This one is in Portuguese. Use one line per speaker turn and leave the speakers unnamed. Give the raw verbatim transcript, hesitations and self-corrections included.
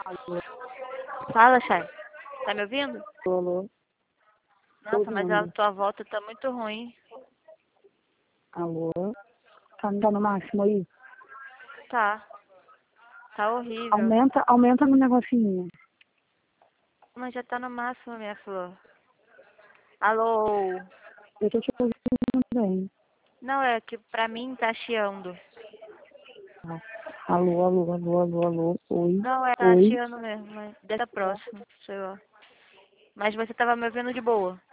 Alô,
Fala, Chay. Tá me ouvindo?
alô, tô
Nossa, mas a
ouvindo.
tua volta tá muito ruim.
Alô, tá, não tá no máximo aí?
Tá. Tá horrível.
Aumenta, aumenta no negocinho.
Mas já tá no máximo, minha flor. Alô?
Eu tô te ouvindo bem.
Não, é que pra mim tá chiando.
Tá. Alô, alô, alô, alô, alô, oi,
Não, é tá
oi.
chiando mesmo. Mas deixa próximo, sei lá. Mas você tava me ouvindo de boa.